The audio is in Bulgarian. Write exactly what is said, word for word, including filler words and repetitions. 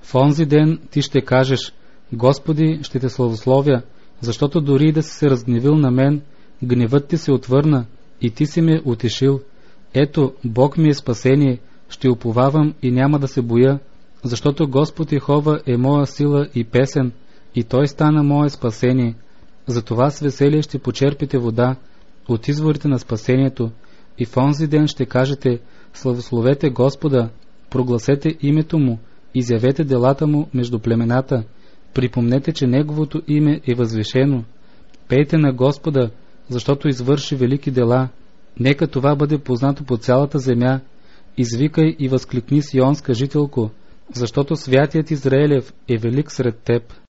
В онзи ден ти ще кажеш: Господи, ще те славословя, защото дори да си се разгневил на мен, гневът ти се отвърна и ти си ме утешил. Ето, Бог ми е спасение, ще уповавам и няма да се боя, защото Господ Йехова е моя сила и песен, и Той стана мое спасение. Затова с веселие ще почерпите вода от изворите на спасението и в онзи ден ще кажете: славословете Господа, прогласете името Му, изявете делата Му между племената, припомнете, че Неговото име е възвишено. Пейте на Господа, защото извърши велики дела. Нека това бъде познато по цялата земя. Извикай и възкликни, сионска жителко, защото святият Израелев е велик сред теб.